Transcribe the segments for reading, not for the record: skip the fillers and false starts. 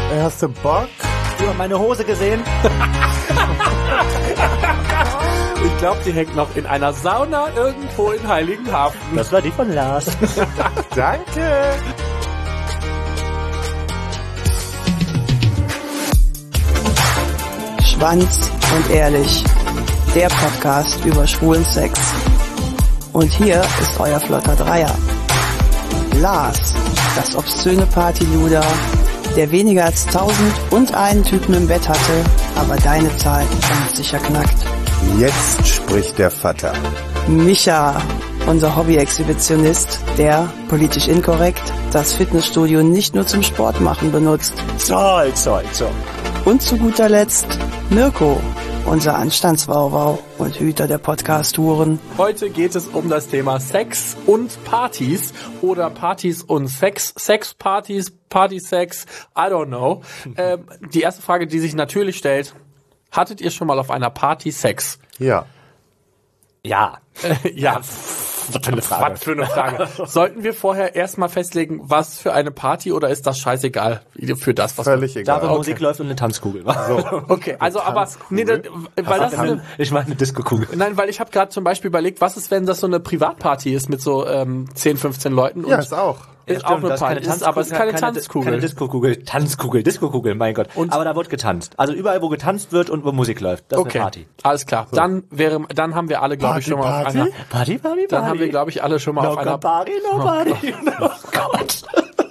Hast du Bock? Du hast meine Hose gesehen? Ich glaube, die hängt noch in einer Sauna irgendwo in Heiligenhafen. Das war die von Lars. Danke. Schwanz und ehrlich, der Podcast über schwulen Sex. Und hier ist euer flotter Dreier. Lars, das obszöne Partyluder, der weniger als 1001 Typen im Bett hatte, aber deine Zahl ganz sicher knackt. Jetzt spricht der Vater. Micha, unser Hobby-Exhibitionist, der, politisch inkorrekt, das Fitnessstudio nicht nur zum Sport machen benutzt. Zoll. Und zu guter Letzt Mirko, unser Anstandswauwau und Hüter der Podcast-Touren. Heute geht es um das Thema Sex und Partys oder Partys und Sex, Sexpartys, Party-Sex, I don't know. Die erste Frage, die sich natürlich stellt, hattet ihr schon mal auf einer Party Sex? Ja. Ja. Ja. Was für eine Frage. Was für eine Frage. Sollten wir vorher erstmal festlegen, was für eine Party, oder ist das scheißegal für das, was Völlig Da, egal. wo Musik läuft und eine Tanzkugel. So. Okay, also aber nee, weil das Ich meine eine Disco-Kugel. nein, weil ich habe gerade zum Beispiel überlegt, was ist, wenn das so eine Privatparty ist mit so 10, 15 Leuten Ja, und ist auch. ist auch eine Party, aber es ist keine Tanzkugel. Keine Disco-Kugel, Disco-Kugel, mein Gott. Aber da wird getanzt. Also überall, wo getanzt wird und wo Musik läuft. Das ist Okay, eine Party. alles klar. Dann haben wir alle, glaube ich, schon mal auf einer. Party. Dann haben wir, glaube ich, alle schon mal auf einer. Party. Oh Gott.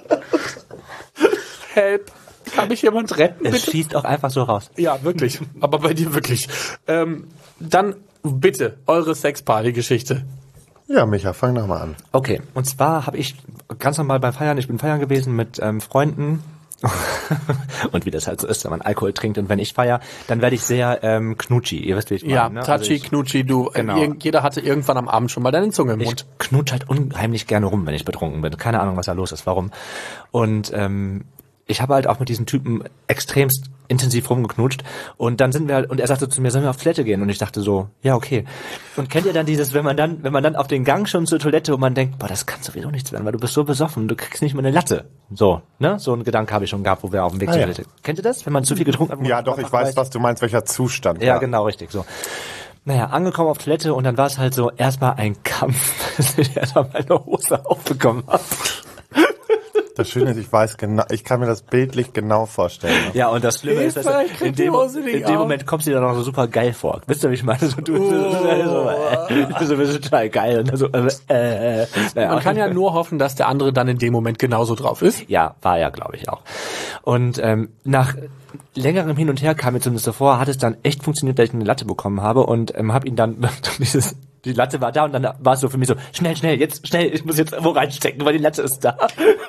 Help. Kann mich jemand retten, Es bitte? schießt auch einfach so raus. Ja, wirklich. Aber bei dir wirklich. Dann bitte eure Sexparty-Geschichte. Ja, Micha, fang doch mal an. Okay, und zwar habe ich ganz normal beim Feiern, ich bin feiern gewesen mit Freunden und wie das halt so ist, wenn man Alkohol trinkt und wenn ich feier, dann werde ich sehr knutschi, ihr wisst, wie ich meine. Ja, Ne? Touchy, Also Knutschi, du. Genau. Jeder hatte irgendwann am Abend schon mal deine Zunge im ich Mund. knutsch halt unheimlich gerne rum, wenn ich betrunken bin. Keine Ahnung, was da los ist, warum. Und ich habe halt auch mit diesen Typen extremst intensiv rumgeknutscht und dann sind wir halt, und er sagte zu mir, sollen wir auf Toilette gehen? Und ich dachte so, ja, okay. Und kennt ihr dann dieses, wenn man dann auf den Gang schon zur Toilette und man denkt, boah, das kann sowieso nichts werden, weil du bist so besoffen, du kriegst nicht mal eine Latte. So, ne? So einen Gedanke habe ich schon gehabt, wo wir auf dem Weg zur ja. Toilette. Kennt ihr das? Wenn man zu viel getrunken hat? Ja, doch, ich weiß, was du meinst, welcher Zustand. Ja, genau, richtig, so. Naja, angekommen auf Toilette und dann war es halt so erstmal ein Kampf, dass ich erstmal meine Hose aufbekommen habe. Das Schöne ist, ich weiß genau, ich kann mir das bildlich genau vorstellen. Ja, und das Schlimme ist, dass ich krieg in die dem Hose nicht auf. Moment kommst du dir dann auch so super geil vor. Wisst ihr, wie ich meine? So, du bist total geil. Und dann so, naja. Man kann ja nur hoffen, dass der andere dann in dem Moment genauso drauf ist. Ja, war ja, glaube ich, auch. Und nach längerem Hin und Her kam mir zumindest so vor, hat es dann echt funktioniert, dass ich eine Latte bekommen habe und habe ihn dann die Latte war da und dann war es so für mich so, schnell, ich muss jetzt wo reinstecken, weil die Latte ist da.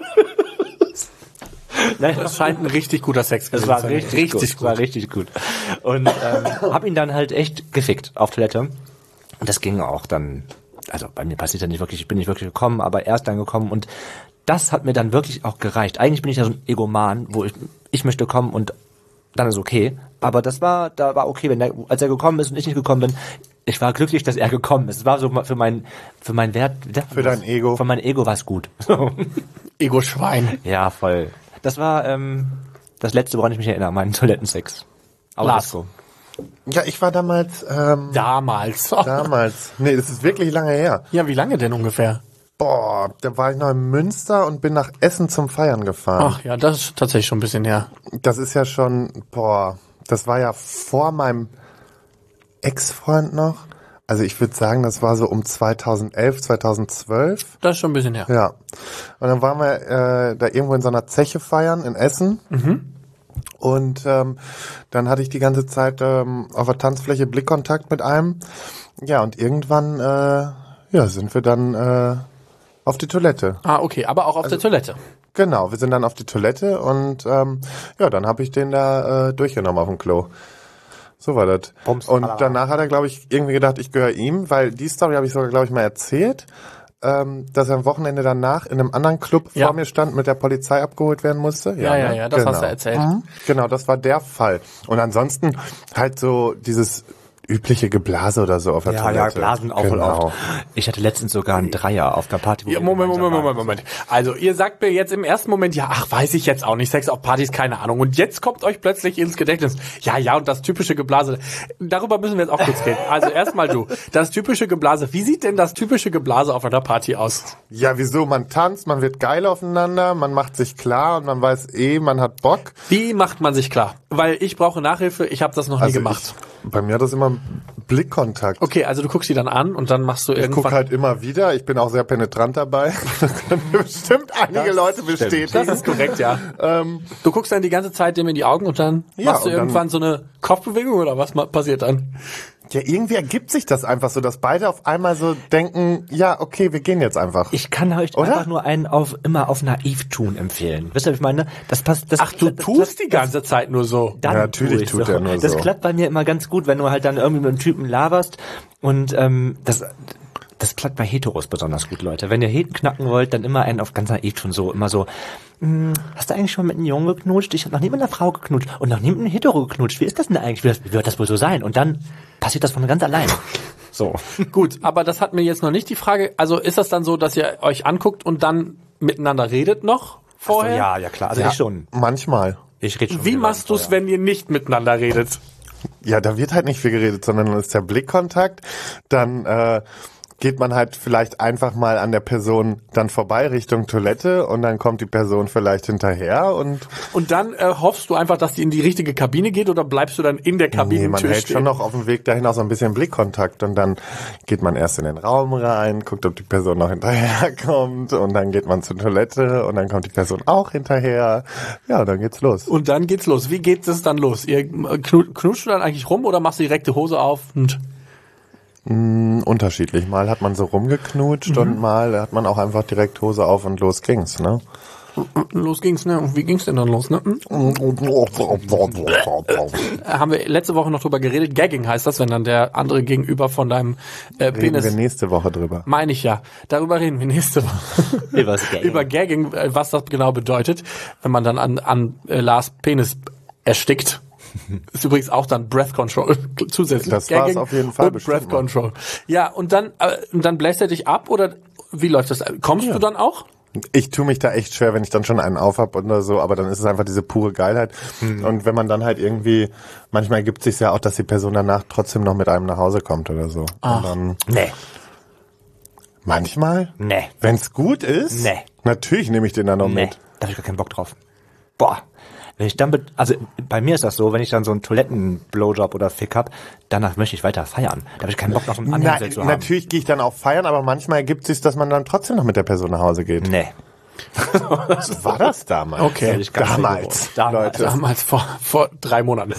Nein, Das scheint ein richtig guter Sex das gewesen war zu sein. richtig gut. War richtig gut. Und hab ihn dann halt echt gefickt auf Toilette. Und das ging auch dann, also bei mir passiert ja nicht wirklich, ich bin nicht wirklich gekommen, aber er ist dann gekommen und das hat mir dann wirklich auch gereicht. Eigentlich bin ich ja so ein Egoman, wo ich möchte kommen und dann ist okay. Aber da war okay, als er gekommen ist und ich nicht gekommen bin. Ich war glücklich, dass er gekommen ist. Es war so für mein Wert. Für dein Ego. Für mein Ego war es gut. Ego-Schwein. Ja, voll. Das war das Letzte, woran ich mich erinnere, meinen Toilettensex. Aber Lars. das so. Ja, ich war damals, Damals. nee, das ist wirklich lange her. Ja, wie lange denn ungefähr? Boah, da war ich noch in Münster und bin nach Essen zum Feiern gefahren. Ach ja, das ist tatsächlich schon ein bisschen her. Das ist ja schon, das war ja vor meinem Ex-Freund noch. Also ich würde sagen, das war so um 2011, 2012. Das ist schon ein bisschen her. Ja. Und dann waren wir da irgendwo in so einer Zeche feiern in Essen. Und dann hatte ich die ganze Zeit auf der Tanzfläche Blickkontakt mit einem. Ja, und irgendwann sind wir dann auf die Toilette. Ah, okay, aber auch auf der Toilette. Genau, wir sind dann auf die Toilette und dann habe ich den da durchgenommen auf dem Klo. So war das. Bums, und danach hat er, glaube ich, irgendwie gedacht, ich gehöre ihm, weil die Story habe ich sogar, glaube ich, mal erzählt, dass er am Wochenende danach in einem anderen Club vor mir stand, mit der Polizei abgeholt werden musste. Ja, das hast du erzählt. Genau, das war der Fall. Und ansonsten halt so dieses übliche Geblase oder so auf der Toilette. Ja, Blasen auch voll oft. Ich hatte letztens sogar einen Dreier auf der Party. Ja, Moment. Also ihr sagt mir jetzt im ersten Moment, ja, weiß ich jetzt auch nicht, Sex auf Partys, keine Ahnung. Und jetzt kommt euch plötzlich ins Gedächtnis, ja, und das typische Geblase. Darüber müssen wir jetzt auch kurz reden. Also erstmal du, das typische Geblase. Wie sieht denn das typische Geblase auf einer Party aus? Ja, wieso? Man tanzt, man wird geil aufeinander, man macht sich klar und man weiß man hat Bock. Wie macht man sich klar? Weil ich brauche Nachhilfe, ich habe das noch nie gemacht. Bei mir hat das immer Blickkontakt. Okay, also du guckst sie dann an und dann machst du irgendwann... Ich gucke halt immer wieder, ich bin auch sehr penetrant dabei. Das können bestimmt einige Leute bestätigen. Das ist korrekt, ja. Du guckst dann die ganze Zeit dem in die Augen und dann machst du irgendwann so eine Kopfbewegung oder was passiert dann? Ja, irgendwie ergibt sich das einfach so, dass beide auf einmal so denken, ja, okay, wir gehen jetzt einfach. Ich kann euch einfach nur einen immer auf naiv tun empfehlen. Wisst ihr, was ich meine? Das passt. Ach, du tust die ganze Zeit nur so. Dann ja, natürlich tut er nur so. Das klappt bei mir immer ganz gut, wenn du halt dann irgendwie mit einem Typen laberst und das klappt bei Heteros besonders gut, Leute. Wenn ihr Heten knacken wollt, dann immer einen auf ganz naiv tun, so immer so, hast du eigentlich schon mit einem Jungen geknutscht? Ich habe noch nie mit einer Frau geknutscht und noch nie mit einem Hetero geknutscht. Wie ist das denn eigentlich? Wie wird das wohl so sein? Und dann passiert das von ganz allein. So. Gut, aber das hat mir jetzt noch nicht die Frage, also ist das dann so, dass ihr euch anguckt und dann miteinander redet noch vorher? So, ja, klar. Also ich schon. Manchmal. Ich rede schon. Wie machst du es, wenn ihr nicht miteinander redet? Ja, da wird halt nicht viel geredet, sondern dann ist der Blickkontakt, dann geht man halt vielleicht einfach mal an der Person dann vorbei Richtung Toilette und dann kommt die Person vielleicht hinterher und dann hoffst du einfach, dass die in die richtige Kabine geht oder bleibst du dann in der Kabine? Nee, man hält schon noch auf dem Weg dahin auch so ein bisschen Blickkontakt und dann geht man erst in den Raum rein, guckt, ob die Person noch hinterherkommt und dann geht man zur Toilette und dann kommt die Person auch hinterher. Ja, dann geht's los. Und dann geht's los. Wie geht es dann los? Ihr knutscht du dann eigentlich rum oder machst du direkt die Hose auf und... Unterschiedlich. Mal hat man so rumgeknutscht und mal hat man auch einfach direkt Hose auf und los ging's, ne? Los ging's, ne? Und wie ging's denn dann los, ne? Haben wir letzte Woche noch drüber geredet. Gagging heißt das, wenn dann der andere gegenüber von deinem Penis... Reden wir nächste Woche drüber. Meine ich ja. Darüber reden wir nächste Woche. Über Gagging, was das genau bedeutet, wenn man dann an Lars Penis erstickt. Ist übrigens auch dann Breath Control zusätzlich. Das war es auf jeden Fall. Und Breath Control. Ja, und dann bläst er dich ab oder wie läuft das? Kommst du dann auch? Ich tue mich da echt schwer, wenn ich dann schon einen aufhab oder so, aber dann ist es einfach diese pure Geilheit. Und wenn man dann halt irgendwie, manchmal ergibt es sich ja auch, dass die Person danach trotzdem noch mit einem nach Hause kommt oder so. Ach, nee. Manchmal? Nee. Wenn's gut ist? Nee. Natürlich nehme ich den dann noch mit. Da hab ich gar keinen Bock drauf. Boah. Wenn ich dann, also bei mir ist das so, wenn ich dann so einen Toiletten-Blowjob oder Fick hab, danach möchte ich weiter feiern. Da habe ich keinen Bock noch einen Anhängsel zu haben. Natürlich gehe ich dann auch feiern, aber manchmal ergibt es sich, dass man dann trotzdem noch mit der Person nach Hause geht. Nee. Was war das damals? Okay, damals. Leute. Damals vor 3 Monaten.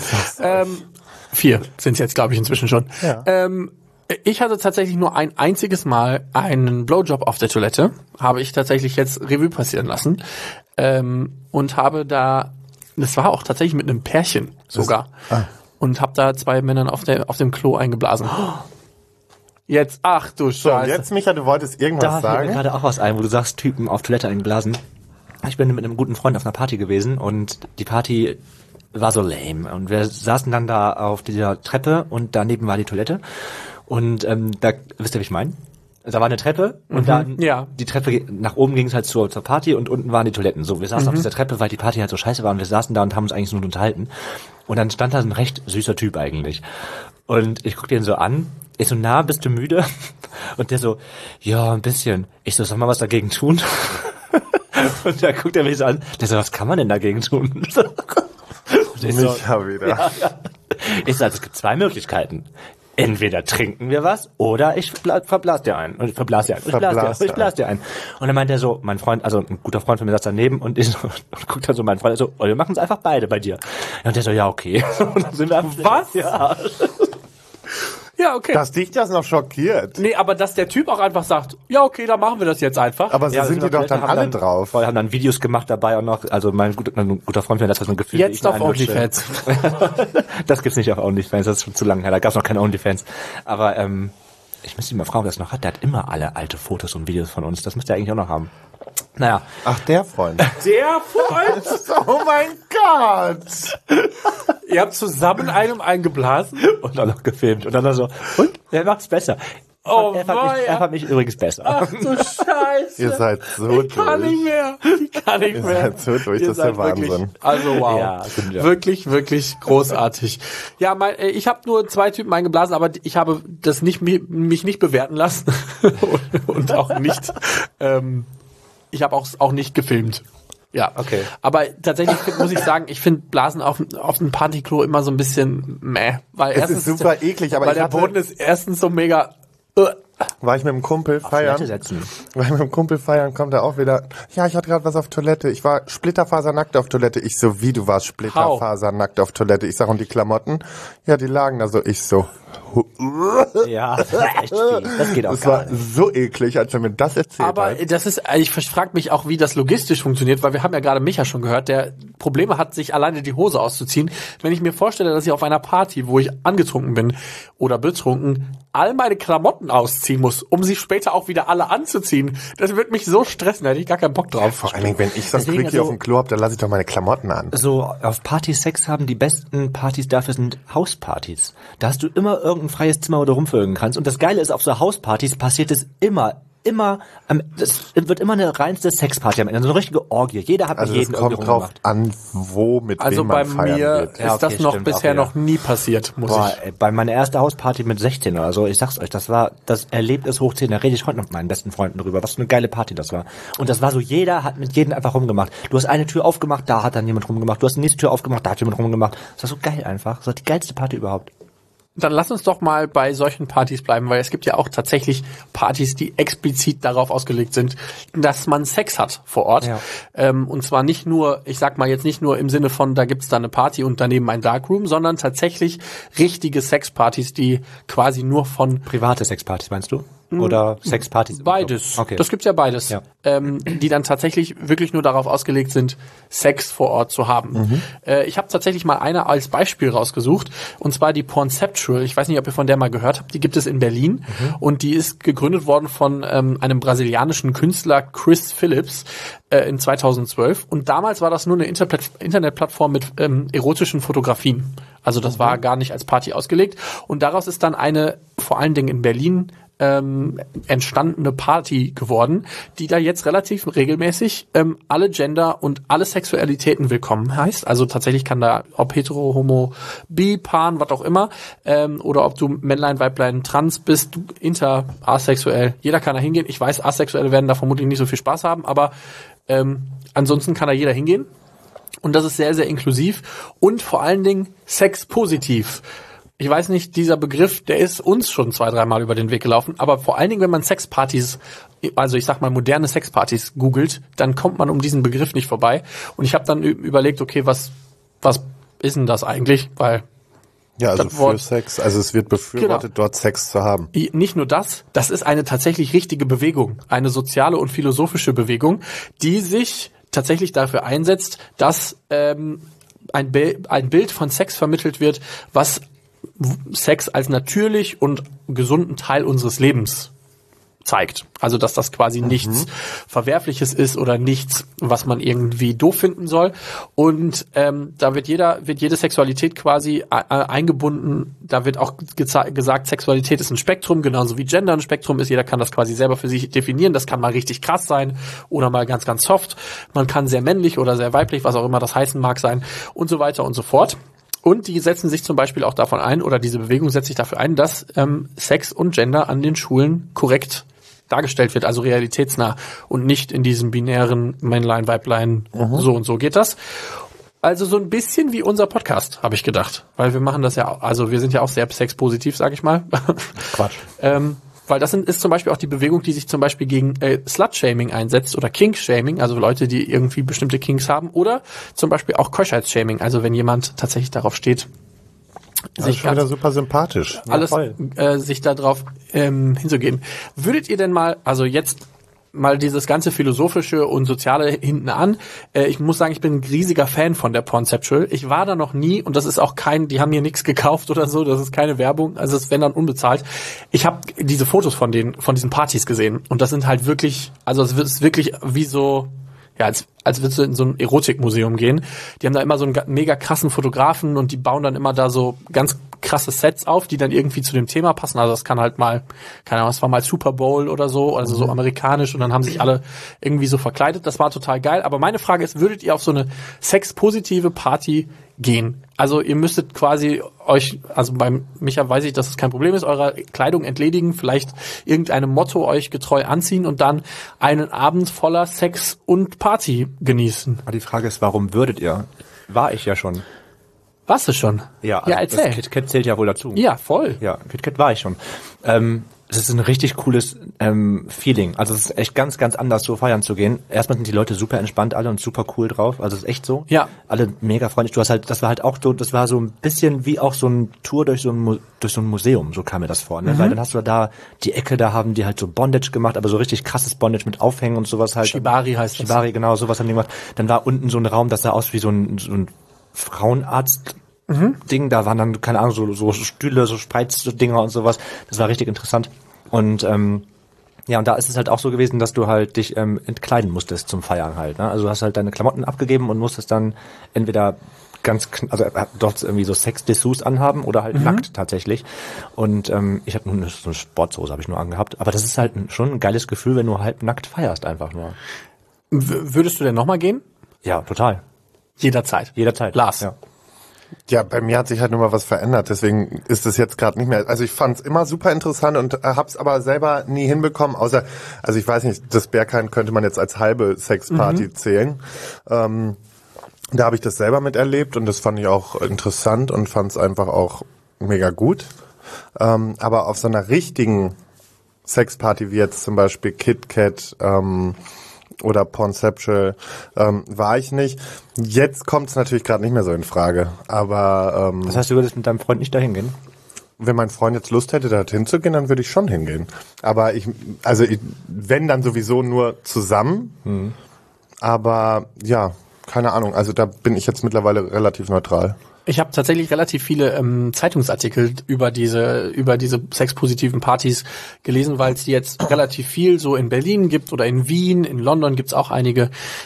4 sind es jetzt, glaube ich, inzwischen schon. Ja. Ich hatte tatsächlich nur ein einziges Mal einen Blowjob auf der Toilette. Habe ich tatsächlich jetzt Revue passieren lassen. Und habe da... Das war auch tatsächlich mit einem Pärchen sogar. Und hab da 2 Männern auf dem Klo eingeblasen. Jetzt, ach du Scheiße. So, jetzt, Micha, du wolltest irgendwas sagen? Da fällt mir gerade auch was ein, wo du sagst, Typen auf Toilette eingeblasen. Ich bin mit einem guten Freund auf einer Party gewesen und die Party war so lame. Und wir saßen dann da auf dieser Treppe und daneben war die Toilette. Und da, wisst ihr, wie ich meine? Da war eine Treppe und dann die Treppe nach oben ging es halt zur Party und unten waren die Toiletten. So, wir saßen auf dieser Treppe, weil die Party halt so scheiße war und wir saßen da und haben uns eigentlich nur unterhalten. Und dann stand da ein recht süßer Typ eigentlich. Und ich guck den so an, ich so, na, bist du müde? Und der so, ja, ein bisschen. Ich so, soll mal was dagegen tun? Und da guckt er mich so an, der so, was kann man denn dagegen tun? Und ich so, wieder. Ja. Ich so, also es gibt 2 Möglichkeiten. Entweder trinken wir was oder ich verblas dir einen. Und ich verblas dir einen. Und dann meint er so, mein Freund, also ein guter Freund von mir saß daneben und ich so, und guckt dann so meinen Freund so, oh, wir machen es einfach beide bei dir. Und der so, ja, okay. Und dann sind wir einfach, was? Ja. Ja, okay. Dass dich das noch schockiert. Nee, aber dass der Typ auch einfach sagt, ja, okay, dann machen wir das jetzt einfach. Aber so sind die doch dann alle drauf. Wir haben dann Videos gemacht dabei und noch, also mein guter Freund, das hat so ein Gefühl. Jetzt auf OnlyFans. Das gibt's nicht auf OnlyFans, das ist schon zu lange her, da gab's noch keine OnlyFans. Aber ich müsste ihn mal fragen, ob er das noch hat. Der hat immer alle alte Fotos und Videos von uns, das müsste er eigentlich auch noch haben. Naja. Ach, der Freund. Der Freund? Oh mein Gott! Ihr habt zusammen einem eingeblasen? Und dann noch gefilmt. Und dann so, und? Wer macht's besser? Oh, er fand mich übrigens besser. Ach du Scheiße. Ihr seid so Ich kann nicht mehr. Ihr seid so durch, das ist der Wahnsinn. Wirklich, also wow. Ja, stimmt, ja. Wirklich, wirklich großartig. Ja, ich habe nur 2 Typen eingeblasen, aber ich habe das mich nicht bewerten lassen. und auch nicht, ich habe auch nicht gefilmt. Ja, okay. Aber tatsächlich muss ich sagen, ich finde Blasen auf dem Partyklo immer so ein bisschen meh. Weil Es ist super eklig, aber weil ich der hatte, Boden ist erstens so mega... war ich mit dem Kumpel feiern, kommt er auch wieder, ja, ich hatte gerade was auf Toilette, ich war splitterfasernackt auf Toilette, ich so, wie, du warst splitterfasernackt auf Toilette, ich sag, und die Klamotten, ja, die lagen da so, ich so, Ja, das war echt viel. Das geht auch das gar war nicht. so eklig, als er mir das erzählt Aber hat. das ist, ich frage mich auch, wie das logistisch funktioniert, weil wir haben ja gerade Micha schon gehört, der Probleme hat, sich alleine die Hose auszuziehen. Wenn ich mir vorstelle, dass ich auf einer Party, wo ich angetrunken bin oder betrunken, all meine Klamotten ausziehen muss, um sie später auch wieder alle anzuziehen, das wird mich so stressen, da hätte ich gar keinen Bock drauf. Vor allen Dingen, wenn ich so ein Deswegen, Quickie also- auf dem Klo hab, dann lasse ich doch meine Klamotten an. So, auf Partys Sex haben, die besten Partys dafür sind Hauspartys. Da hast du immer irgendein freies Zimmer, wo du rumvögeln kannst. Und das Geile ist, auf so Hauspartys passiert es immer, das wird immer eine reinste Sexparty am Ende, so eine richtige Orgie. Jeder hat Also mit es jedem kommt irgendwie drauf rumgemacht. an, wo, mit Also wem bei man feiern mir geht. ist Ja, okay, das noch stimmt bisher auch wieder. noch nie passiert, muss Boah, ich. ey, bei meiner ersten Hausparty mit 16 oder so, ich sag's euch, das war das Erlebnis hoch 10. Da rede ich heute noch mit meinen besten Freunden drüber, was für eine geile Party das war. Und das war so, jeder hat mit jedem einfach rumgemacht. Du hast eine Tür aufgemacht, da hat dann jemand rumgemacht. Du hast die nächste Tür aufgemacht, da hat jemand rumgemacht. Das war so geil einfach. Das war die geilste Party überhaupt. Dann lass uns doch mal bei solchen Partys bleiben, weil es gibt ja auch tatsächlich Partys, die explizit darauf ausgelegt sind, dass man Sex hat vor Ort. Ja. Und zwar nicht nur, ich sag mal jetzt nicht nur im Sinne von, da gibt's da eine Party und daneben ein Darkroom, sondern tatsächlich richtige Sexpartys, die quasi nur von Private Sexpartys meinst du? Oder Sexpartys? beides. Okay. Das gibt's ja beides. Ja. Die dann tatsächlich wirklich nur darauf ausgelegt sind, Sex vor Ort zu haben. Ich habe tatsächlich mal eine als Beispiel rausgesucht, und zwar die Pornceptual. Ich weiß nicht, ob ihr von der mal gehört habt. Die gibt es in Berlin und die ist gegründet worden von einem brasilianischen Künstler, Chris Phillips, in 2012. Und damals war das nur eine Internetplattform mit erotischen Fotografien. Also das war gar nicht als Party ausgelegt. Und daraus ist dann eine, vor allen Dingen in Berlin, entstandene Party geworden, die da jetzt relativ regelmäßig alle Gender und alle Sexualitäten willkommen heißt. Also tatsächlich kann da, ob hetero, homo, bi, pan, was auch immer, oder ob du Männlein, Weiblein, trans bist, du inter, asexuell, jeder kann da hingehen. Ich weiß, Asexuelle werden da vermutlich nicht so viel Spaß haben, aber ansonsten kann da jeder hingehen. Und das ist sehr, sehr inklusiv und vor allen Dingen sexpositiv. Ich weiß nicht, dieser Begriff, der ist uns schon 2-3 Mal über den Weg gelaufen, aber vor allen Dingen, wenn man Sexpartys, also ich sag mal moderne Sexpartys googelt, dann kommt man um diesen Begriff nicht vorbei. Und ich habe dann überlegt, okay, was ist denn das eigentlich? Weil Ja, also das für Wort- Sex, also es wird befürwortet, dort Sex zu haben. nicht nur das ist eine tatsächlich richtige Bewegung, eine soziale und philosophische Bewegung, die sich tatsächlich dafür einsetzt, dass ein Bild von Sex vermittelt wird, was Sex als natürlich und gesunden Teil unseres Lebens zeigt. Also, dass das quasi nichts Verwerfliches ist oder nichts, was man irgendwie doof finden soll. Und da wird jede Sexualität quasi eingebunden. Da wird auch gesagt, Sexualität ist ein Spektrum, genauso wie Gender ein Spektrum ist. Jeder kann das quasi selber für sich definieren. Das kann mal richtig krass sein oder mal ganz, ganz soft. Man kann sehr männlich oder sehr weiblich, was auch immer das heißen mag, sein und so weiter und so fort. Und die setzen sich zum Beispiel auch davon ein, oder diese Bewegung setzt sich dafür ein, dass Sex und Gender an den Schulen korrekt dargestellt wird, also realitätsnah und nicht in diesem binären Männlein, Weiblein, so und so geht das. Also so ein bisschen wie unser Podcast, habe ich gedacht. Weil wir machen das ja, also wir sind ja auch sehr sexpositiv, sage ich mal. Quatsch. Weil das ist zum Beispiel auch die Bewegung, die sich zum Beispiel gegen Slut-Shaming einsetzt oder Kink-Shaming, also Leute, die irgendwie bestimmte Kinks haben, oder zum Beispiel auch Keuschheits-Shaming, also wenn jemand tatsächlich darauf steht, Das ist schon wieder super sympathisch. alles voll. sich darauf hinzugehen. Würdet ihr denn mal, also jetzt mal dieses ganze Philosophische und Soziale hinten an. Ich muss sagen, ich bin ein riesiger Fan von der Pornceptual. Ich war da noch nie und das ist auch die haben mir nichts gekauft oder so, das ist keine Werbung, also es wenn dann unbezahlt. Ich habe diese Fotos von diesen Partys gesehen und das sind halt wirklich, also es ist wirklich wie so, als würdest du in so ein Erotikmuseum gehen. Die haben da immer so einen mega krassen Fotografen und die bauen dann immer da so ganz krasse Sets auf, die dann irgendwie zu dem Thema passen. Also das kann halt mal, keine Ahnung, es war mal Super Bowl oder so, also so amerikanisch und dann haben sich alle irgendwie so verkleidet. Das war total geil. Aber meine Frage ist, würdet ihr auf so eine sexpositive Party gehen? Also ihr müsstet quasi euch, also beim Micha weiß ich, dass es kein Problem ist, eurer Kleidung entledigen, vielleicht irgendeinem Motto euch getreu anziehen und dann einen Abend voller Sex und Party genießen. Aber die Frage ist, warum würdet ihr? War ich ja schon. Warst du schon? Ja, also erzähl. Das KitKat zählt ja wohl dazu. Ja, voll. Ja, KitKat war ich schon. Es ist ein richtig cooles Feeling. Also es ist echt ganz, ganz anders, so feiern zu gehen. Erstmal sind die Leute super entspannt alle und super cool drauf. Also es ist echt so. Ja. Alle mega freundlich. Das war halt auch so, das war so ein bisschen wie auch so ein Tour durch so ein Museum, so kam mir das vor. Ne? Weil dann hast du da die Ecke, da haben die halt so Bondage gemacht, aber so richtig krasses Bondage mit Aufhängen und sowas halt. Shibari heißt das. Shibari, genau, sowas haben die gemacht. Dann war unten so ein Raum, das sah aus wie so ein Frauenarzt. Ding, da waren dann, keine Ahnung, so Stühle, so Spreizdinger und sowas. Das war richtig interessant. Und und da ist es halt auch so gewesen, dass du halt dich entkleiden musstest zum Feiern halt. Ne? Also du hast halt deine Klamotten abgegeben und musstest dann entweder dort irgendwie so Sex-Dessous anhaben oder halt nackt tatsächlich. Und ich habe nur so eine Sportsoße habe ich nur angehabt. Aber das ist halt schon ein geiles Gefühl, wenn du halb nackt feierst einfach nur. Würdest du denn nochmal gehen? Ja, total. Jederzeit. Lars. Ja. Ja, bei mir hat sich halt nur mal was verändert, deswegen ist es jetzt gerade nicht mehr. Also ich fand es immer super interessant und hab's aber selber nie hinbekommen, außer, also ich weiß nicht, das Berghain könnte man jetzt als halbe Sexparty zählen. Da habe ich das selber miterlebt und das fand ich auch interessant und fand es einfach auch mega gut. Aber auf so einer richtigen Sexparty wie jetzt zum Beispiel KitKat, oder Pornceptual war ich nicht. Jetzt kommt es natürlich gerade nicht mehr so in Frage. Aber Das heißt, du würdest mit deinem Freund nicht dahin gehen? Wenn mein Freund jetzt Lust hätte, da hinzugehen, dann würde ich schon hingehen. Aber wenn dann sowieso nur zusammen. Aber ja, keine Ahnung. Also da bin ich jetzt mittlerweile relativ neutral. Ich habe tatsächlich relativ viele Zeitungsartikel über diese sexpositiven Partys gelesen, weil es die jetzt relativ viel so in Berlin gibt oder in Wien, in London gibt's auch einige.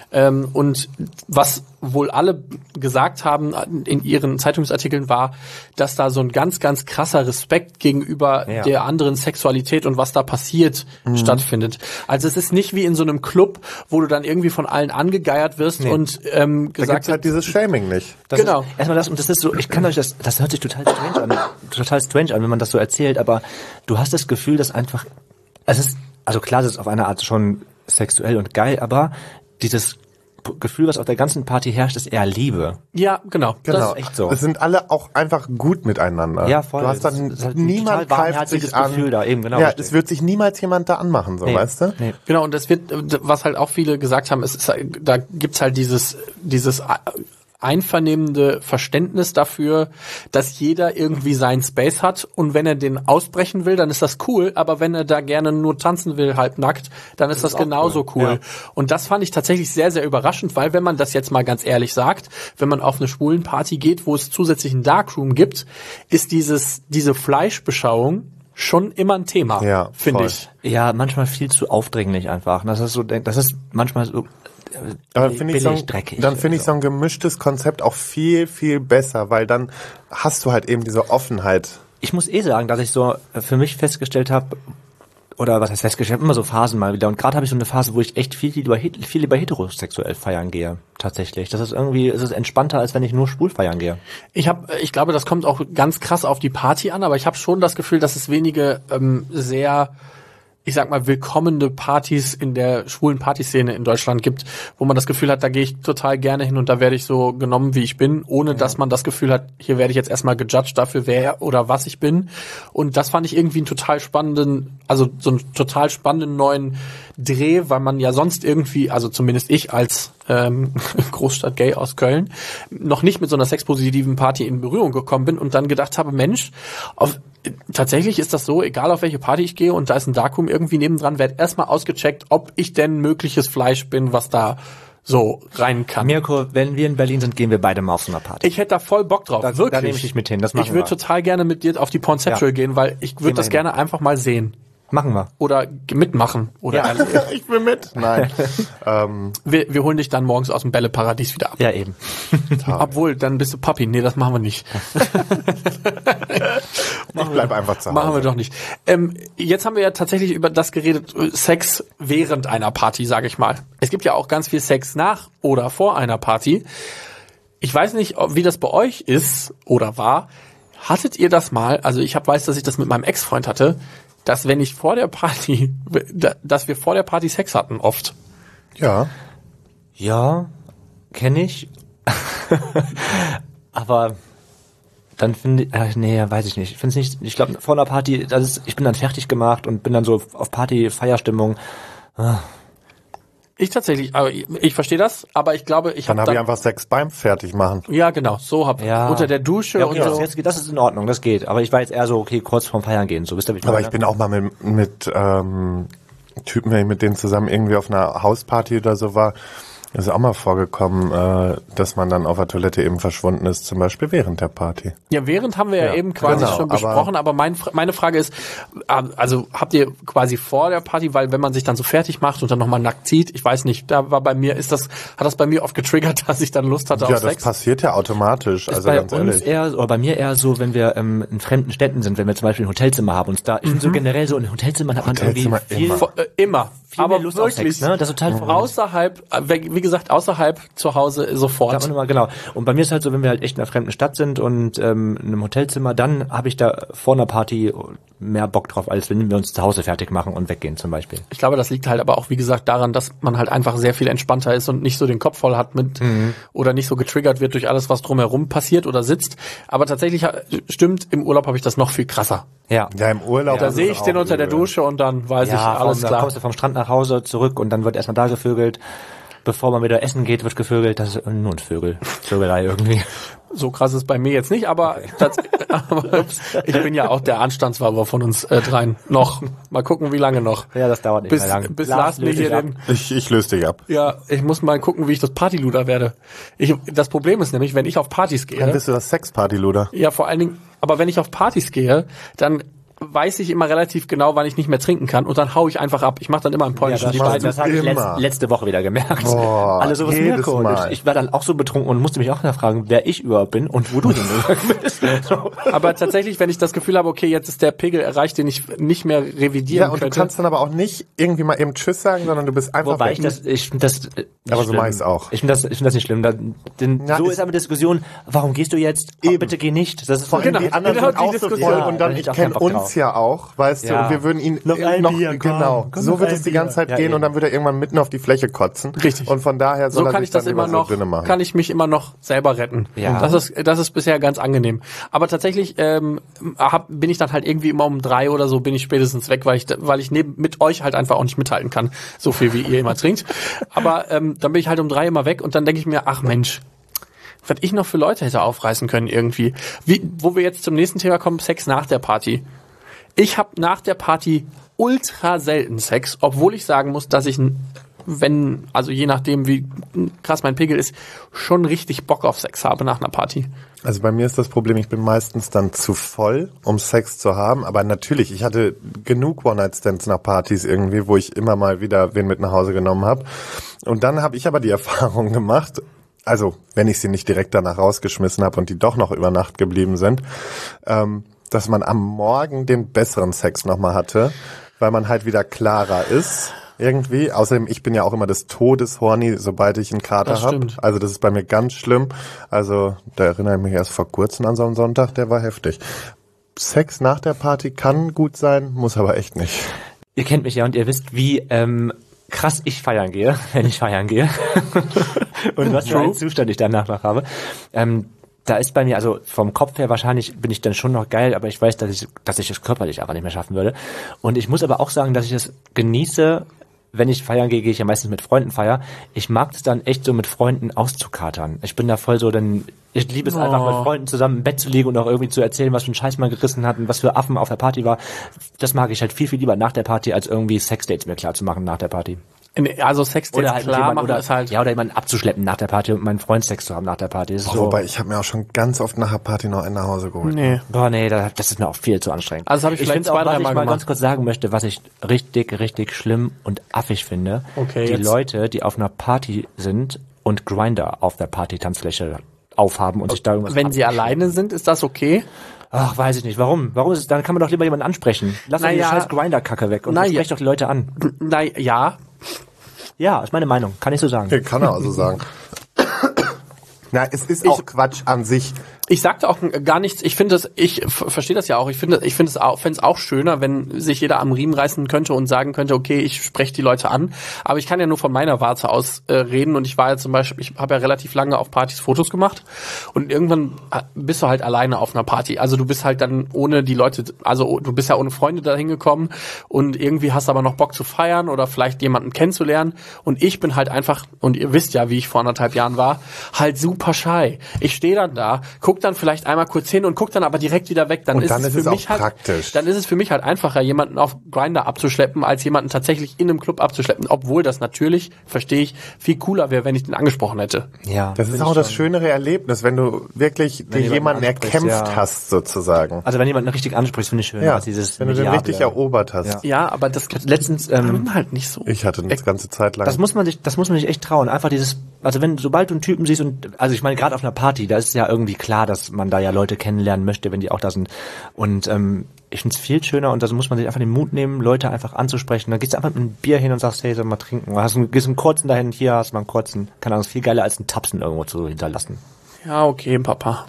Und was wohl alle gesagt haben in ihren Zeitungsartikeln war, dass da so ein ganz, ganz krasser Respekt gegenüber der anderen Sexualität und was da passiert stattfindet. Also es ist nicht wie in so einem Club, wo du dann irgendwie von allen angegeiert wirst und gesagt da gibt's halt dieses Shaming nicht. Genau. Erstmal das, und das ist so, ich kann euch das hört sich total strange an, wenn man das so erzählt, aber du hast das Gefühl, dass einfach, also klar, es ist auf eine Art schon sexuell und geil, aber dieses Gefühl, was auf der ganzen Party herrscht, ist eher Liebe. Ja, genau. Genau. ist echt so. Es sind alle auch einfach gut miteinander. Ja, voll. Du hast dann Das ist halt ein niemand total greift warmherziges sich an. Gefühl da, eben, genau. Ja, richtig. es wird sich niemals jemand da anmachen, so, weißt du? Nee. Genau, und das wird, was halt auch viele gesagt haben, da gibt's halt dieses einvernehmende Verständnis dafür, dass jeder irgendwie seinen Space hat und wenn er den ausbrechen will, dann ist das cool, aber wenn er da gerne nur tanzen will, halbnackt, dann ist das genauso cool. Ja. Und das fand ich tatsächlich sehr, sehr überraschend, weil wenn man das jetzt mal ganz ehrlich sagt, wenn man auf eine schwulen Party geht, wo es zusätzlich einen Darkroom gibt, ist diese Fleischbeschauung schon immer ein Thema, Ja, finde voll. ich. Ja, manchmal viel zu aufdringlich einfach. Das ist manchmal so Aber finde ich so, dreckig. dann finde ich so ein gemischtes Konzept auch viel, viel besser, weil dann hast du halt eben diese Offenheit. Ich muss sagen, dass ich so für mich festgestellt habe, oder was heißt festgestellt, immer so Phasen mal wieder. Und gerade habe ich so eine Phase, wo ich echt viel lieber heterosexuell feiern gehe. Tatsächlich. Das ist irgendwie, es ist entspannter, als wenn ich nur schwul feiern gehe. Ich glaube, das kommt auch ganz krass auf die Party an, aber ich habe schon das Gefühl, dass es wenige sehr, ich sag mal, willkommene Partys in der schwulen Partyszene in Deutschland gibt, wo man das Gefühl hat, da gehe ich total gerne hin und da werde ich so genommen, wie ich bin, ohne dass man das Gefühl hat, hier werde ich jetzt erstmal gejudged dafür, wer oder was ich bin. Und das fand ich irgendwie einen total spannenden, also so einen total spannenden neuen Dreh, weil man ja sonst irgendwie, also zumindest ich als Großstadt-Gay aus Köln, noch nicht mit so einer sexpositiven Party in Berührung gekommen bin und dann gedacht habe, Mensch, tatsächlich ist das so, egal auf welche Party ich gehe und da ist ein Darkroom irgendwie nebendran, wird erstmal ausgecheckt, ob ich denn mögliches Fleisch bin, was da so rein kann. Mirko, wenn wir in Berlin sind, gehen wir beide mal auf so einer Party. Ich hätte da voll Bock drauf, wirklich. Da nehme ich dich mit hin, das machen Ich würde wir. total gerne mit dir auf die Pornceptual gehen, weil ich würde das gerne einfach mal sehen. Machen wir. Oder mitmachen. Oder Ich will mit. Nein. wir holen dich dann morgens aus dem Bälleparadies wieder ab. Ja, eben. Obwohl, dann bist du Papi. Nee, das machen wir nicht. Ich bleib einfach zu Hause. Machen wir doch nicht. Jetzt haben wir ja tatsächlich über das geredet, Sex während einer Party, sage ich mal. Es gibt ja auch ganz viel Sex nach oder vor einer Party. Ich weiß nicht, wie das bei euch ist oder war. Hattet ihr das mal? Also ich weiß, dass ich das mit meinem Ex-Freund hatte, dass dass wir vor der Party Sex hatten, oft. Ja. Ja, kenne ich. Aber dann finde ich, weiß ich nicht. Ich glaube, vor einer Party, ich bin dann fertig gemacht und bin dann so auf Party-Feierstimmung. Ich tatsächlich, aber ich verstehe das, aber ich glaube, Dann habe ich einfach Sex beim Fertigmachen. Ja, genau, so unter der Dusche Ja, und okay, so. das ist in Ordnung, das geht. Aber ich war jetzt eher so, okay, kurz vorm Feiern gehen. So, wisst ihr, wie ich Aber meine? ich bin auch mal mit Typen, wenn ich mit denen zusammen irgendwie auf einer Hausparty oder so war, ist auch mal vorgekommen, dass man dann auf der Toilette eben verschwunden ist, zum Beispiel während der Party. Ja, während haben wir ja eben quasi schon besprochen, aber meine Frage ist, also habt ihr quasi vor der Party, weil wenn man sich dann so fertig macht und dann nochmal nackt zieht, ich weiß nicht, hat das bei mir oft getriggert, dass ich dann Lust hatte auf Sex? Ja, das passiert ja automatisch, also bei ganz uns ehrlich. bei mir eher so, wenn wir in fremden Städten sind, wenn wir zum Beispiel ein Hotelzimmer haben und ich bin so generell so, in Hotelzimmern hat man irgendwie Hotelzimmer Immer. viel Aber mehr Lust auf wirklich, Sex, ne? Das ist total verrückt. außerhalb, wie gesagt, außerhalb zu Hause sofort. Sagt man immer, genau. Und bei mir ist halt so, wenn wir halt echt in einer fremden Stadt sind und in einem Hotelzimmer, dann habe ich da vor einer Party mehr Bock drauf, als wenn wir uns zu Hause fertig machen und weggehen zum Beispiel. Ich glaube, das liegt halt aber auch, wie gesagt, daran, dass man halt einfach sehr viel entspannter ist und nicht so den Kopf voll hat mit oder nicht so getriggert wird durch alles, was drumherum passiert oder sitzt. Aber tatsächlich stimmt, im Urlaub habe ich das noch viel krasser. Ja. Ja, im Urlaub. Da sehe ich den unter der Dusche und dann weiß ich, alles Da klar. kommst du vom Strand nach Hause zurück und dann wird erstmal da gevögelt. Bevor man wieder essen geht, wird gevögelt. Das ist nur ein Vögelei irgendwie. So krass ist bei mir jetzt nicht, aber, aber ich bin ja auch der Anstandswauber von uns dreien. Noch. Mal gucken, wie lange noch. Ja, das dauert nicht mehr lange. Bis Lars mir hier den... Ich löse dich ab. Ja, ich muss mal gucken, wie ich das Partyluder werde. Das Problem ist nämlich, wenn ich auf Partys Dann gehe... bist du das Sexparty-Luder. Ja, vor allen Dingen, aber wenn ich auf Partys gehe, dann weiß ich immer relativ genau, wann ich nicht mehr trinken kann und dann hau ich einfach ab. Ich mache dann immer einen polnischen Schwein. Das habe ich immer. letzte Woche wieder gemerkt. Boah, Alle sowas jedes Mirko. Mal. Ich war dann auch so betrunken und musste mich auch nachfragen, wer ich überhaupt bin und wo du hingegangen bist. So. Aber tatsächlich, wenn ich das Gefühl habe, okay, jetzt ist der Pegel erreicht, den ich nicht mehr revidieren Ja, und könnte. du kannst dann aber auch nicht irgendwie mal eben Tschüss sagen, sondern du bist einfach Wobei weg. ich finde das Aber so schlimm. mach ich's auch. Ich finde das nicht schlimm. Ja, So ist aber die Diskussion, warum gehst du jetzt? Oh, bitte geh nicht. Das ist Vor allem Genau, die anderen genau sind die auch so Diskussion. voll und dann, Ja, ich ich auch kenne keinen Bock uns drauf. ja auch, weißt du, Ja. und wir würden ihn Noch ein Bier, komm, genau, komm, so noch wird ein es die Bier. ganze Zeit Ja, gehen eben. und dann wird er irgendwann mitten auf die Fläche kotzen. Richtig. Und von daher soll So er kann sich ich das dann immer lieber noch, so dünne machen. kann ich mich immer noch selber retten. Ja. Das ist bisher ganz angenehm. Aber tatsächlich bin ich dann halt irgendwie immer um 3 oder so bin ich spätestens weg, weil ich mit euch halt einfach auch nicht mithalten kann, so viel wie ihr immer trinkt. Aber dann bin ich halt um 3 immer weg und dann denke ich mir, ach Mensch, was ich noch für Leute hätte aufreißen können irgendwie. Wo wir jetzt zum nächsten Thema kommen, Sex nach der Party. Ich habe nach der Party ultra selten Sex, obwohl ich sagen muss, dass ich, also je nachdem, wie krass mein Pegel ist, schon richtig Bock auf Sex habe nach einer Party. Also bei mir ist das Problem, ich bin meistens dann zu voll, um Sex zu haben. Aber natürlich, ich hatte genug One-Night-Stands nach Partys irgendwie, wo ich immer mal wieder wen mit nach Hause genommen habe. Und dann habe ich aber die Erfahrung gemacht, also wenn ich sie nicht direkt danach rausgeschmissen habe und die doch noch über Nacht geblieben sind, dass man am Morgen den besseren Sex nochmal hatte, weil man halt wieder klarer ist. Irgendwie. Außerdem, ich bin ja auch immer des Todes horny, sobald ich einen Kater Das habe. stimmt. Also das ist bei mir ganz schlimm. Also da erinnere ich mich erst vor kurzem an so einen Sonntag, der war heftig. Sex nach der Party kann gut sein, muss aber echt nicht. Ihr kennt mich ja und ihr wisst, wie krass ich feiern gehe, wenn ich feiern gehe. Und was für einen Zustand ich danach noch habe. Da ist bei mir, also vom Kopf her wahrscheinlich bin ich dann schon noch geil, aber ich weiß, dass ich es körperlich einfach nicht mehr schaffen würde. Und ich muss aber auch sagen, dass ich es genieße, wenn ich feiern gehe, gehe ich ja meistens mit Freunden feiern. Ich mag es dann echt so mit Freunden auszukatern. Ich bin da voll so, ich liebe es einfach mit Freunden zusammen im Bett zu liegen und auch irgendwie zu erzählen, was für ein Scheiß man gerissen hat und was für Affen auf der Party war. Das mag ich halt viel, viel lieber nach der Party, als irgendwie Sexdates mir klar zu machen nach der Party. Also Sex Oder halt klar machen oder, ist halt... ja, oder jemanden abzuschleppen nach der Party und meinen Freund Sex zu haben nach der Party. Das ist so, Wobei, ich habe mir auch schon ganz oft nach der Party noch einen nach Hause geholt. Nee. boah, nee, das ist mir auch viel zu anstrengend. Also das hab ich vielleicht finde auch, 2-3 was ich Mal mal gemacht. ganz kurz sagen möchte, was ich richtig schlimm und affig finde. Okay, die jetzt. Leute, die auf einer Party sind und Grindr auf der Party-Tanzfläche aufhaben und sich da irgendwas Wenn sie alleine sind, ist das okay? Ach, weiß ich nicht. Warum? Warum ist es, dann kann man doch lieber jemanden ansprechen. Lass doch die Naja. scheiß Grindr-Kacke weg und Naja. sprech doch die Leute an. Nein, ja. Ja, ist meine Meinung. Kann ich so sagen. Okay, kann er also sagen. Na, es ist auch Quatsch an sich. Ich sagte auch gar nichts. Ich finde das, ich verstehe das ja auch. Ich finde es auch schöner, wenn sich jeder am Riemen reißen könnte und sagen könnte, okay, ich spreche die Leute an. Aber ich kann ja nur von meiner Warte aus reden. Und ich war ja zum Beispiel, ich habe ja relativ lange auf Partys Fotos gemacht. Und irgendwann bist du halt alleine auf einer Party. Also du bist halt dann ohne die Leute, also du bist ja ohne Freunde dahin gekommen und irgendwie hast aber noch Bock zu feiern oder vielleicht jemanden kennenzulernen. Und ich bin halt einfach, und ihr wisst ja, wie ich vor 1,5 Jahren war, halt super shy. Ich stehe dann da, guck dann vielleicht einmal kurz hin und guck dann aber direkt wieder weg. Dann Und ist dann es ist für es mich auch halt praktisch. Dann ist es für mich halt einfacher, jemanden auf Grindr abzuschleppen, als jemanden tatsächlich in einem Club abzuschleppen. Obwohl das natürlich, verstehe ich, viel cooler wäre, wenn ich den angesprochen hätte. Ja. Das ist auch das schönere Erlebnis, wenn du wirklich dir jemanden ansprichst, erkämpft ja. hast, sozusagen. Also wenn jemanden richtig anspricht, finde ich schön. Ja, als dieses wenn du den Mediable. richtig erobert hast. Ja. Ja, aber das Letztens, kann halt nicht so. Ich hatte das ganze Zeit lang. das muss man sich echt trauen. Einfach dieses, also sobald du einen Typen siehst und, also ich meine, gerade auf einer Party, da ist ja irgendwie klar, dass man da ja Leute kennenlernen möchte, wenn die auch da sind. Und ich finde es viel schöner und da muss man sich einfach den Mut nehmen, Leute einfach anzusprechen. Dann gehst du einfach mit einem Bier hin und sagst, hey, soll mal trinken. Oder gehst einen kurzen dahin, hier hast du mal einen kurzen. Keine Ahnung, ist viel geiler als einen Tapsen irgendwo zu hinterlassen. Ja, okay, Papa.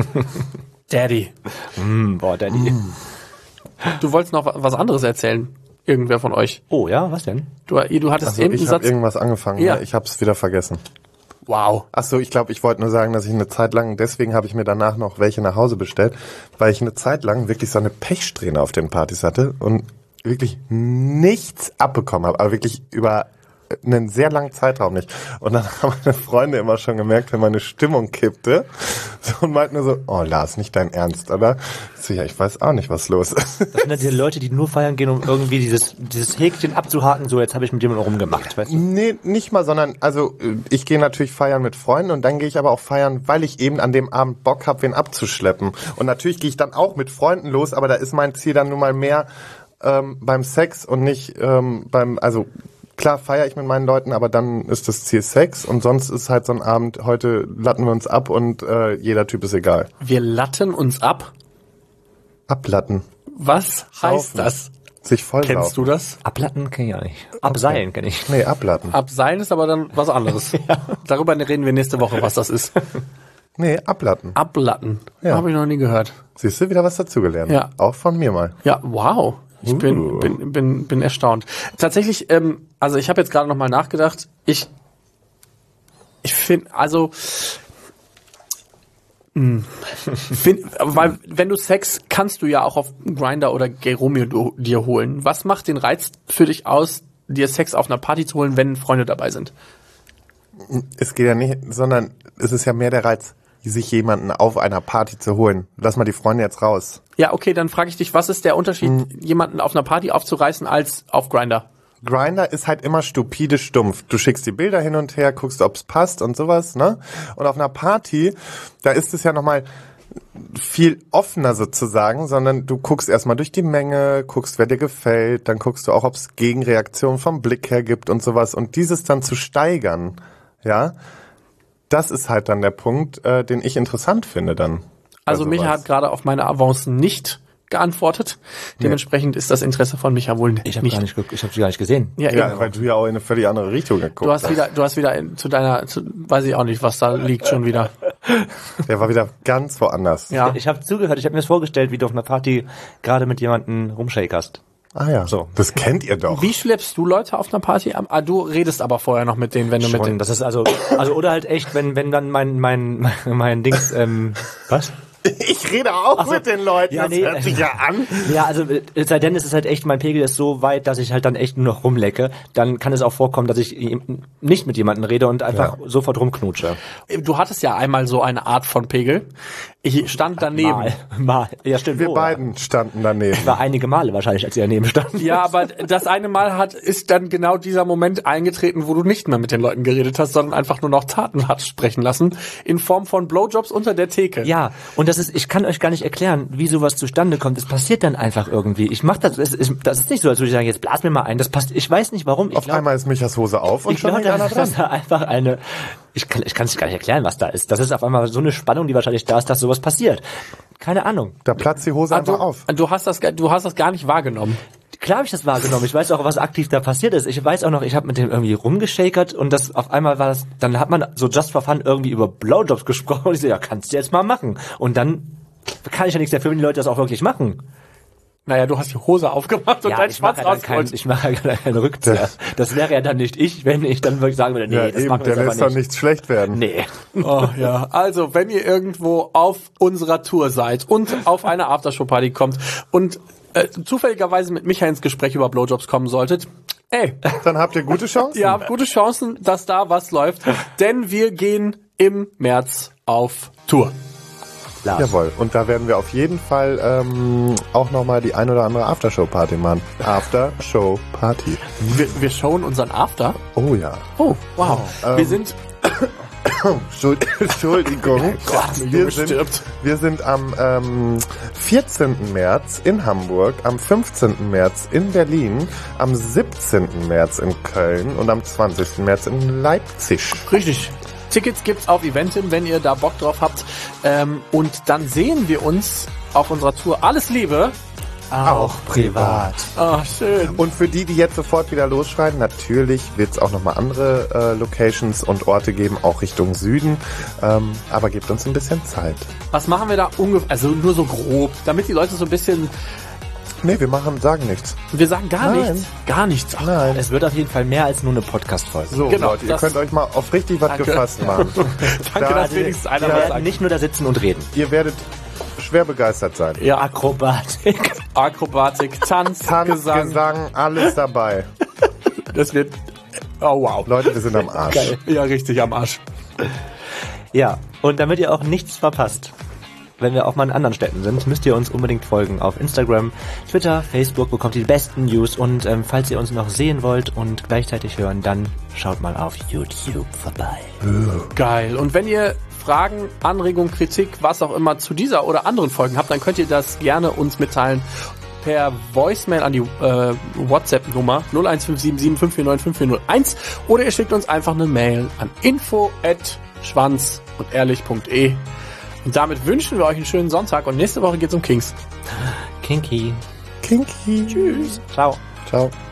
Daddy. Boah, Daddy. Du wolltest noch was anderes erzählen. Irgendwer von euch. Oh ja, was denn? Du hattest Also eben einen ich habe Satz. irgendwas angefangen, Ja. ja. Ich habe es wieder vergessen. Wow. Achso, ich glaube, ich wollte nur sagen, dass ich eine Zeit lang, deswegen habe ich mir danach noch welche nach Hause bestellt, weil ich eine Zeit lang wirklich so eine Pechsträhne auf den Partys hatte und wirklich nichts abbekommen habe, aber wirklich über einen sehr langen Zeitraum nicht. Und dann haben meine Freunde immer schon gemerkt, wenn meine Stimmung kippte, so, und meinten nur so, oh Lars, nicht dein Ernst, oder? So, ja, ich weiß auch nicht, was los ist. Das sind ja diese Leute, die nur feiern gehen, um irgendwie dieses Häkchen abzuhaken, so jetzt habe ich mit jemandem rumgemacht, weißt du? Nee, nicht mal, sondern, also ich gehe natürlich feiern mit Freunden und dann gehe ich aber auch feiern, weil ich eben an dem Abend Bock habe, wen abzuschleppen. Und natürlich gehe ich dann auch mit Freunden los, aber da ist mein Ziel dann nun mal mehr beim Sex und nicht also klar feiere ich mit meinen Leuten, aber dann ist das Ziel Sex und sonst ist halt so ein Abend, heute latten wir uns ab und jeder Typ ist egal. Wir latten uns ab. Ablatten. Was heißt Saufen. das? Sich voll Kennst du das? Ablatten kenne ich auch nicht. Abseilen kenne ich. Nee, ablatten. Abseilen ist aber dann was anderes. Darüber reden wir nächste Woche, was das ist. Nee, ablatten. Ablatten. Ja. Habe ich noch nie gehört. Siehst du, wieder was dazugelernt. Ja. Auch von mir mal. Ja, wow. Ich bin erstaunt. Tatsächlich, also ich habe jetzt gerade noch mal nachgedacht. Ich finde, also weil wenn du Sex kannst du ja auch auf Grindr oder Gay Romeo dir holen. Was macht den Reiz für dich aus, dir Sex auf einer Party zu holen, wenn Freunde dabei sind? Es geht ja nicht, sondern es ist ja mehr der Reiz, sich jemanden auf einer Party zu holen. Lass mal die Freunde jetzt raus. Ja, okay, dann frage ich dich, was ist der Unterschied, jemanden auf einer Party aufzureißen als auf Grindr? Grindr ist halt immer stupide stumpf. Du schickst die Bilder hin und her, guckst, ob's passt und sowas, ne? Und auf einer Party, da ist es ja nochmal viel offener sozusagen, sondern du guckst erstmal durch die Menge, guckst, wer dir gefällt, dann guckst du auch, ob's Gegenreaktionen vom Blick her gibt und sowas. Und dieses dann zu steigern, ja, das ist halt dann der Punkt, den ich interessant finde dann. Also bei Micha sowas. hat gerade auf meine Avancen nicht geantwortet. Dementsprechend ist das Interesse von Micha wohl Ich habe nicht. ich habe sie gar nicht gesehen. Ja, Ja, eben. weil du ja auch in eine völlig andere Richtung geguckt Du hast wieder weiß ich auch nicht, was da liegt schon wieder. Der war wieder ganz woanders. Ja. Ich habe zugehört, ich habe mir das vorgestellt, wie du auf einer Party gerade mit jemandem rumshakerst. Ah ja, So. das kennt ihr doch. Wie schleppst du Leute auf einer Party? Du redest aber vorher noch mit denen, wenn du mit Schon, denen... das ist also oder halt echt, wenn dann mein Dings, was? Ich rede auch so. mit den Leuten, Ja, das nee. hört sich ja an. Ja, also es sei denn, es ist halt echt, mein Pegel ist so weit, dass ich halt dann echt nur noch rumlecke. Dann kann es auch vorkommen, dass ich nicht mit jemandem rede und einfach sofort rumknutsche. Du hattest ja einmal so eine Art von Pegel. Ich stand daneben. Mal. Ja, stimmt. Wir beiden standen daneben. Ich war einige Male wahrscheinlich, als ihr daneben stand. Ja, aber das eine Mal ist dann genau dieser Moment eingetreten, wo du nicht mehr mit den Leuten geredet hast, sondern einfach nur noch Taten hast sprechen lassen, in Form von Blowjobs unter der Theke. Ja, und ich kann euch gar nicht erklären, wie sowas zustande kommt. Es passiert dann einfach irgendwie. Ich mach das, das ist nicht so, als würde ich sagen, jetzt blas mir mal ein. Das passt, ich weiß nicht warum. Auf einmal ist Michas Hose auf und schon hängt einer dran. Das ist einfach ich kann es gar nicht erklären, was da ist. Das ist auf einmal so eine Spannung, die wahrscheinlich da ist, dass sowas passiert. Keine Ahnung. Da platzt die Hose einfach auf. Du hast das gar nicht wahrgenommen. Klar habe ich das wahrgenommen. Ich weiß auch, was aktiv da passiert ist. Ich weiß auch noch, ich habe mit dem irgendwie rumgeschakert und das auf einmal war das, dann hat man so just for fun irgendwie über Blowjobs gesprochen und ich so, ja, kannst du jetzt mal machen. Und dann kann ich ja nichts dafür, wenn die Leute das auch wirklich machen. Naja, du hast die Hose aufgemacht und dein Schwanz rausgeholt. Ich mache ja keinen Rückzieher. Das wäre ja dann nicht ich, wenn ich dann wirklich sagen würde, nee, ja, das eben, machen wir der jetzt lässt aber doch nicht. nichts schlecht werden. Nee. Oh ja, also wenn ihr irgendwo auf unserer Tour seid und auf eine Aftershow-Party kommt und zufälligerweise mit Micha ins Gespräch über Blowjobs kommen solltet, dann habt ihr gute Chancen. ihr habt gute Chancen, dass da was läuft, denn wir gehen im März auf Tour. Lars. Jawohl, und da werden wir auf jeden Fall auch nochmal die ein oder andere Aftershow-Party machen. Aftershow-Party. Wir showen unseren After. Oh ja. Oh, wow. Wir sind... Entschuldigung. stirbt. Wir sind am 14. März in Hamburg, am 15. März in Berlin, am 17. März in Köln und am 20. März in Leipzig. Richtig. Tickets gibt's auf Eventim, wenn ihr da Bock drauf habt. Und dann sehen wir uns auf unserer Tour. Alles Liebe. Auch privat. Oh, schön. Und für die jetzt sofort wieder losschreien, natürlich wird es auch nochmal andere Locations und Orte geben, auch Richtung Süden. Aber gebt uns ein bisschen Zeit. Was machen wir da ungefähr? Also nur so grob, damit die Leute so ein bisschen... Nee, sagen nichts. Wir sagen gar Nein. nichts. Gar nichts. Ach, Nein. Es wird auf jeden Fall mehr als nur eine Podcast-Folge. So, Genau, Leute, ihr könnt euch mal auf richtig was gefasst machen. danke, dass wenigstens einer Wir was werden sagt. nicht nur da sitzen und reden. Ihr werdet schwer begeistert sein. Ja, Akrobatik. Tanz, Tanz, Gesang, alles dabei. Das wird... Oh, wow. Leute, wir sind am Arsch. Geil. Ja, richtig, am Arsch. Ja, und damit ihr auch nichts verpasst, wenn wir auch mal in anderen Städten sind, müsst ihr uns unbedingt folgen auf Instagram, Twitter, Facebook, bekommt ihr die besten News und falls ihr uns noch sehen wollt und gleichzeitig hören, dann schaut mal auf YouTube vorbei. Geil. Und wenn ihr Fragen, Anregungen, Kritik, was auch immer zu dieser oder anderen Folgen habt, dann könnt ihr das gerne uns mitteilen per Voicemail an die WhatsApp-Nummer 01577549541 oder ihr schickt uns einfach eine Mail an info@schwanzundehrlich.de. Und damit wünschen wir euch einen schönen Sonntag und nächste Woche geht's um Kings. Kinky. Kinky. Tschüss. Ciao. Ciao.